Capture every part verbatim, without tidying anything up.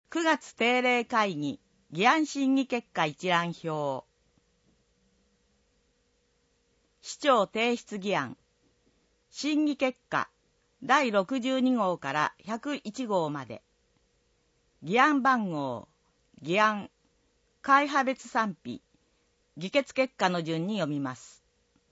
くがつ定例会議議案審議結果一覧表。市長提出議案。審議結果だいろくじゅうに号からひゃくいち号まで。議案番号、議案、会派別賛否、議決結果の順に読みます。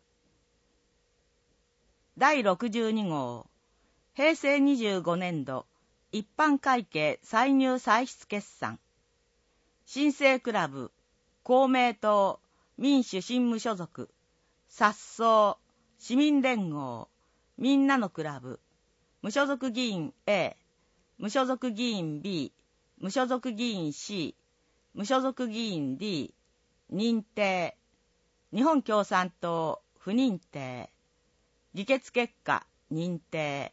だいろくじゅうに号、平成にじゅうご年度一般会計歳入歳出決算。新生クラブ、公明党、民主新無所属、颯爽、市民連合、みんなのクラブ、無所属議員 A、無所属議員 B、無所属議員 C、無所属議員 D、認定、日本共産党、不認定、議決結果、認定。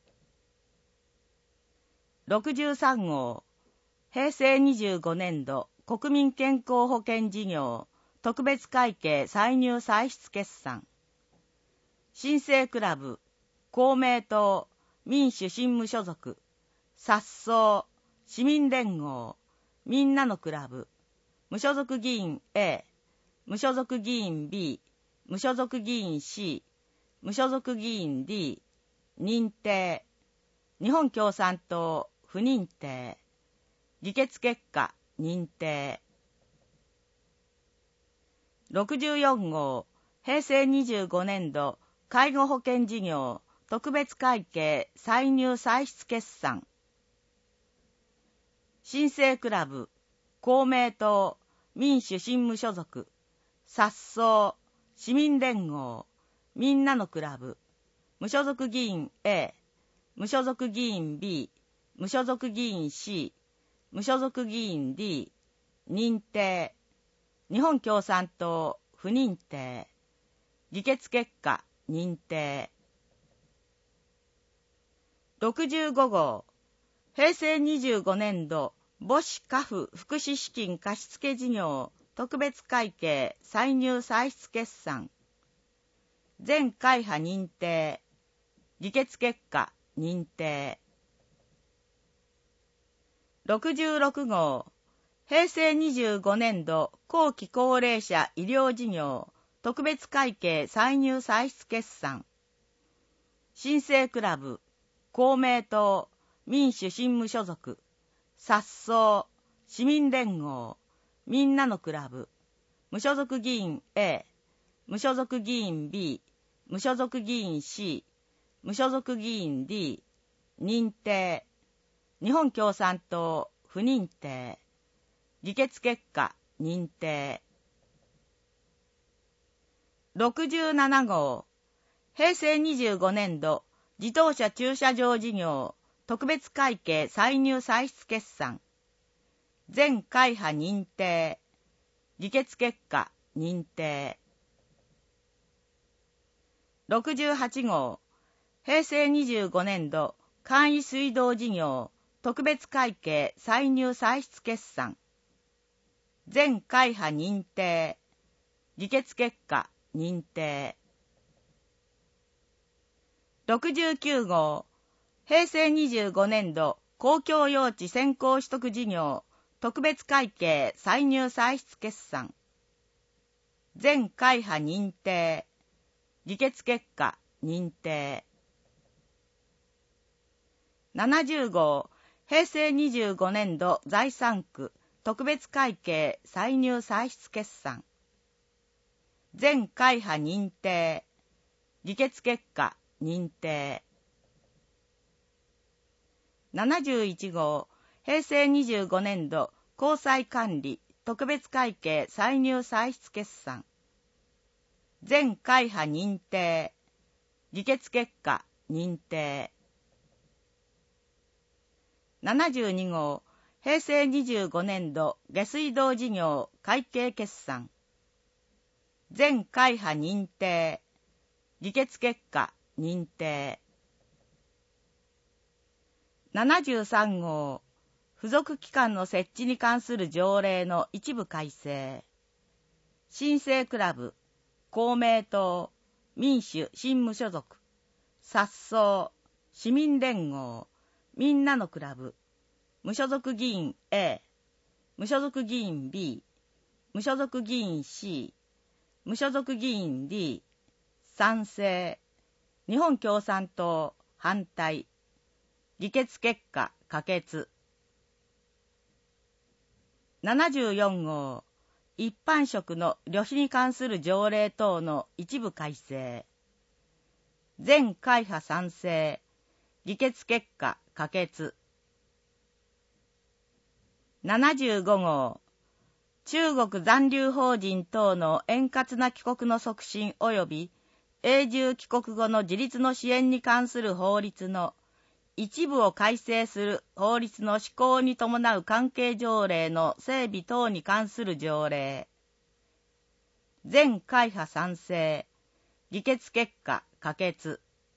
ろくじゅうさん号、平成にじゅうご年度国民健康保険事業特別会計歳入歳出決算。新生クラブ、公明党、民主新無所属、颯爽、市民連合、みんなのクラブ、無所属議員 A、無所属議員 B、無所属議員 C、無所属議員 D、認定、日本共産党、不認定、議決結果、認定。ろくじゅうよん号、平成にじゅうご年度介護保険事業特別会計歳入歳出決算。新生クラブ、公明党、民主新無所属、颯爽、市民連合、みんなのクラブ、無所属議員 A、無所属議員 B、無所属議員 C、無所属議員 D、認定、日本共産党、不認定、議決結果、認定。ろくじゅうご号、平成にじゅうご年度母子家父福祉資金貸付事業特別会計歳入歳出決算。全会派認定、議決結果、認定。ろくじゅうろく号、平成にじゅうご年度後期高齢者医療事業特別会計歳入歳出決算。新生クラブ、公明党、民主新無所属、颯爽、市民連合、みんなのクラブ、無所属議員 A、無所属議員 B、無所属議員 C、無所属議員 D、認定、日本共産党、不認定、議決結果、認定。ろくじゅうなな号、平成にじゅうご年度自動車駐車場事業特別会計歳入歳出決算。全会派認定、議決結果、認定。ろくじゅうはち号、平成にじゅうご年度簡易水道事業特別会計歳入歳出決算。全会派認定、議決結果、認定。ろくじゅうきゅう号、平成にじゅうご年度公共用地先行取得事業特別会計歳入歳出決算。全会派認定、議決結果、認定。ななじゅう号、平成にじゅうご年度財産区特別会計歳入歳出決算。全会派認定、議決結果、認定。ななじゅういち号、平成にじゅうご年度公債管理特別会計歳入歳出決算。全会派認定、議決結果、認定。ななじゅうに号、平成にじゅうご年度下水道事業会計決算。全会派認定、議決結果、認定。ななじゅうさん号、付属機関の設置に関する条例の一部改正。新生クラブ、公明党、民主新無所属、颯爽、市民連合、みんなのクラブ、 無所属議員 A、無所属議員 B、無所属議員 C、無所属議員 D、賛成。日本共産党、反対。議決結果、可決。ななじゅうよん号、一般職の旅費に関する条例等の一部改正。全会派賛成。議決結果、可決。ななじゅうご号、中国残留邦人等の円滑な帰国の促進及び永住帰国後の自立の支援に関する法律の一部を改正する法律の施行に伴う関係条例の整備等に関する条例。全会派賛成。議決結果、可決。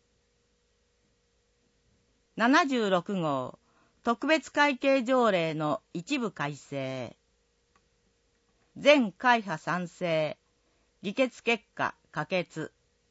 ななじゅうろく号、特別会計条例の一部改正。全会派賛成。議決結果、可決。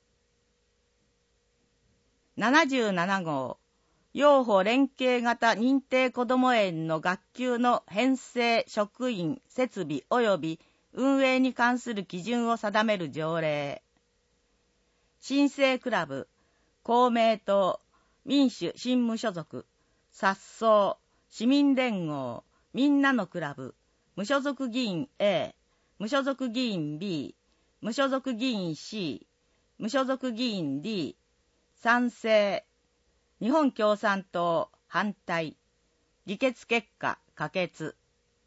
ななじゅうなな号、幼保連携型認定こども園の学級の編成職員設備及び運営に関する基準を定める条例。新生クラブ、公明党、民主新無所属、殺走、市民連合、みんなのクラブ、無所属議員 A、無所属議員 B、無所属議員 C、無所属議員 D、賛成。日本共産党、反対。議決結果、可決。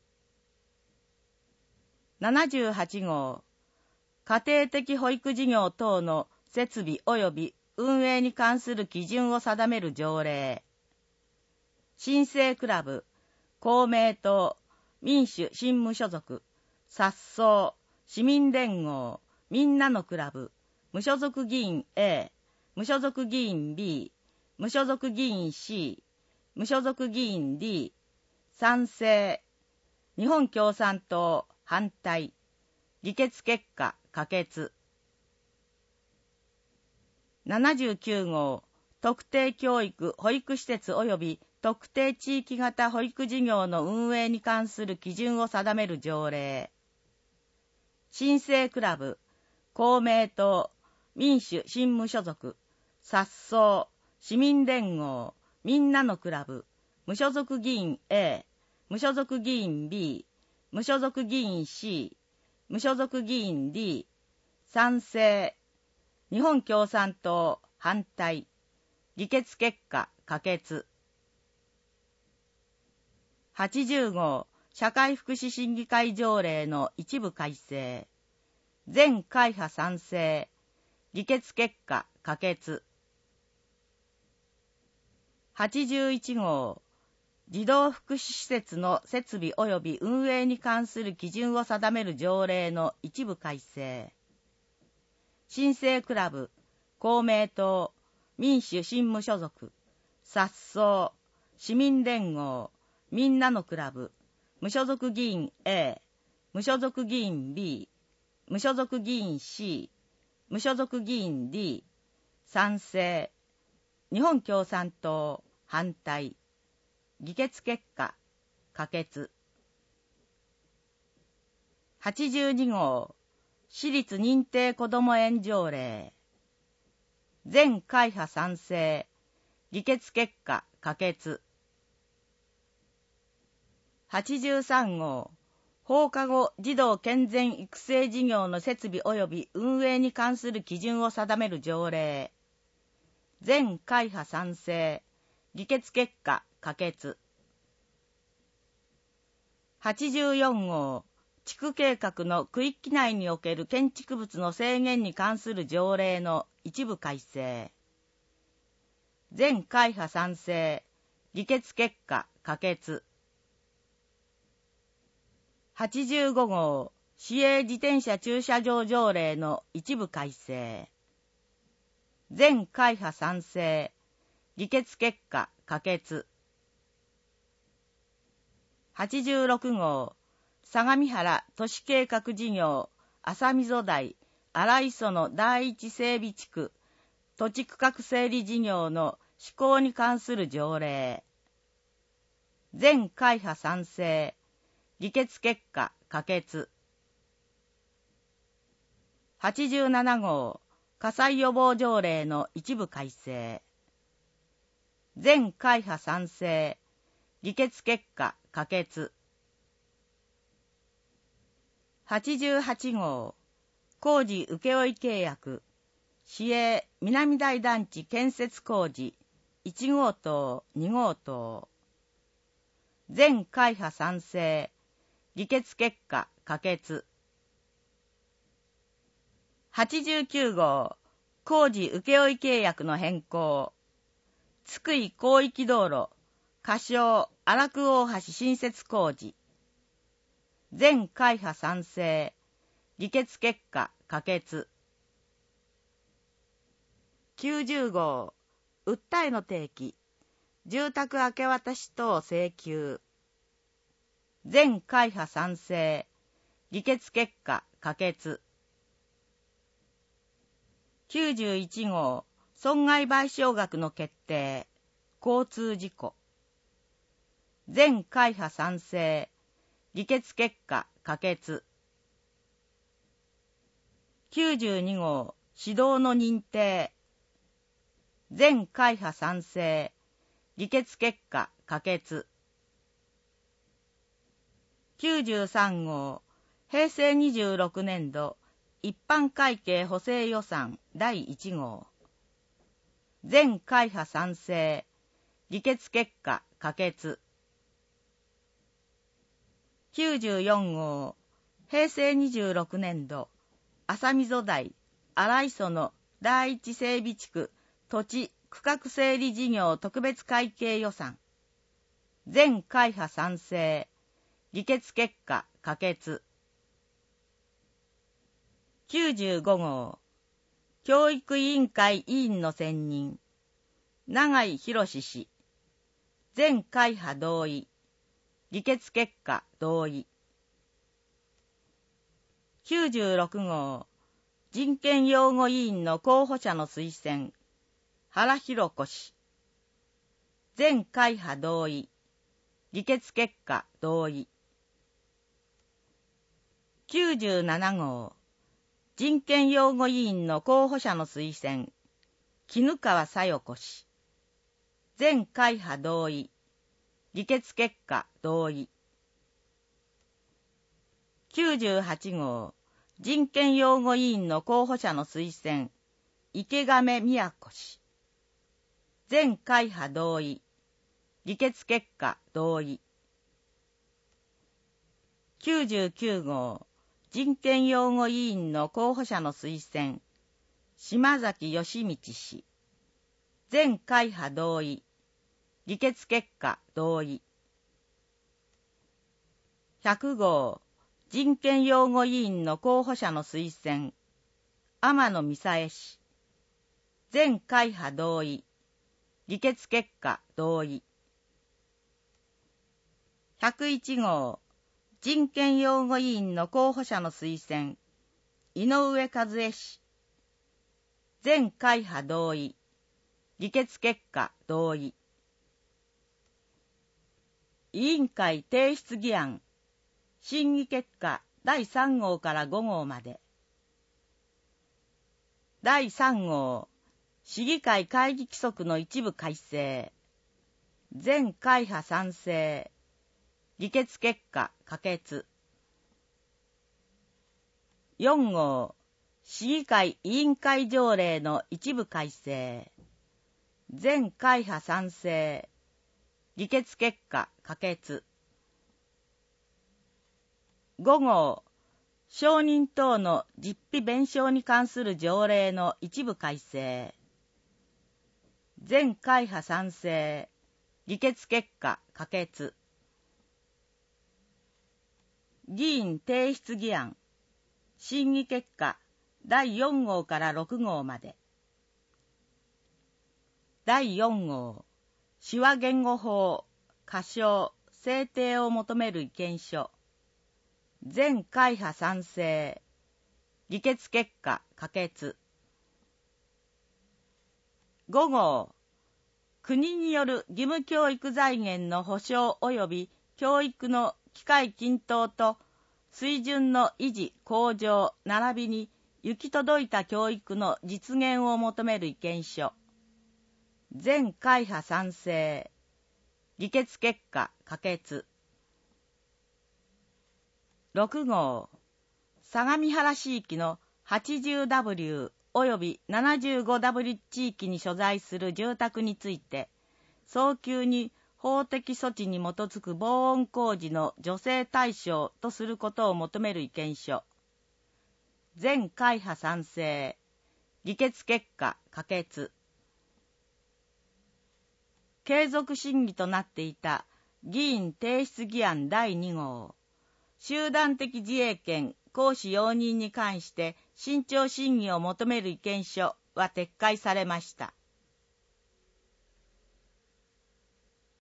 ななじゅうはち号、家庭的保育事業等の設備及び運営に関する基準を定める条例。新生クラブ、公明党、民主新無所属、殺走、市民連合、みんなのクラブ、無所属議員 A、無所属議員 B、無所属議員 C、無所属議員 D、賛成。日本共産党、反対。議決結果、可決。ななじゅうきゅう号、特定教育保育施設及び特定地域型保育事業の運営に関する基準を定める条例。新生クラブ、公明党、民主新無所属、殺走、市民連合、みんなのクラブ、無所属議員 A、無所属議員 B、無所属議員 C、無所属議員 D、賛成。日本共産党、反対。議決結果、可決。はちじゅう号、社会福祉審議会条例の一部改正。全会派賛成。議決結果、可決。はちじゅういち号、児童福祉施設の設備及び運営に関する基準を定める条例の一部改正。新生クラブ、公明党、民主新無所属、殺走、市民連合、みんなのクラブ、無所属議員 A、無所属議員 B、無所属議員 C、無所属議員 D、賛成。日本共産党、反対。議決結果、可決。はちじゅうに号、私立認定こども園条例。全会派賛成。議決結果、可決。はちじゅうさん号、放課後児童健全育成事業の設備及び運営に関する基準を定める条例。全会派賛成。議決結果、可決。はちじゅうよん号、地区計画の区域内における建築物の制限に関する条例の一部改正。全会派賛成。議決結果、可決。はちじゅうご号、市営自転車駐車場条例の一部改正。全会派賛成。議決結果、可決。はちじゅうろく号、相模原都市計画事業浅溝台荒磯の第一整備地区土地区画整理事業の施行に関する条例。 全会派賛成。議決結果可決。はちじゅうなな号火災予防条例の一部改正。全会派賛成。議決結果可決。はちじゅうはち号工事請負契約市営南台団地建設工事いち号棟に号棟。全会派賛成。議決結果可決。はちじゅうきゅう号工事請負契約の変更。津久井広域道路仮称荒久大橋新設工事。全会派賛成。議決結果可決。きゅうじゅう号訴えの提起住宅明け渡し等請求。全会派賛成。議決結果可決。きゅうじゅういち号損害賠償額の決定交通事故。全会派賛成。議決結果可決。きゅうじゅうに号指導の認定。全会派賛成。議決結果可決。きゅうじゅうさん号平成にじゅうろく年度一般会計補正予算だいいち号。全会派賛成。議決結果可決。きゅうじゅうよん号平成にじゅうろく年度浅溝台荒磯の第一整備地区土地区画整理事業特別会計予算。全会派賛成。議決結果可決。きゅうじゅうご号教育委員会委員の選任永井博氏。全会派同意。議決結果同意。きゅうじゅうろく号人権擁護委員の候補者の推薦原弘子氏。全会派同意。議決結果同意。きゅうじゅうなな号人権擁護委員の候補者の推薦絹川小代子氏。全会派同意。議決結果同意。きゅうじゅうはち号人権擁護委員の候補者の推薦池亀宮子氏。全会派同意。議決結果同意。きゅうじゅうきゅう号人権擁護委員の候補者の推薦島崎義道氏。全会派同意。議決結果同意。ひゃく号人権擁護委員の候補者の推薦天野美沙恵氏。全会派同意。議決結果同意。ひゃくいち号人権擁護委員の候補者の推薦井上和恵氏。全会派同意。議決結果同意。委員会提出議案審議結果だいさん号からご号まで。だいさん号市議会会議規則の一部改正。全会派賛成。議決結果可決。よん号市議会委員会条例の一部改正。全会派賛成。議決結果可決。ご号証人等の実費弁償に関する条例の一部改正。全会派賛成。議決結果可決。議員提出議案審議結果だいよん号からろく号まで。だいよん号手話言語法仮称制定を求める意見書。全会派賛成。議決結果可決。ご号国による義務教育財源の保障及び教育の機会均等と水準の維持向上並びに行き届いた教育の実現を求める意見書。全会派賛成。議決結果可決。ろく号、相模原市域の はちじゅうダブリュー および ななじゅうごダブリュー 地域に所在する住宅について、早急に法的措置に基づく防音工事の助成対象とすることを求める意見書。全会派賛成。議決結果可決。継続審議となっていた議員提出議案だいに号、集団的自衛権行使容認に関して慎重審議を求める意見書は撤回されました。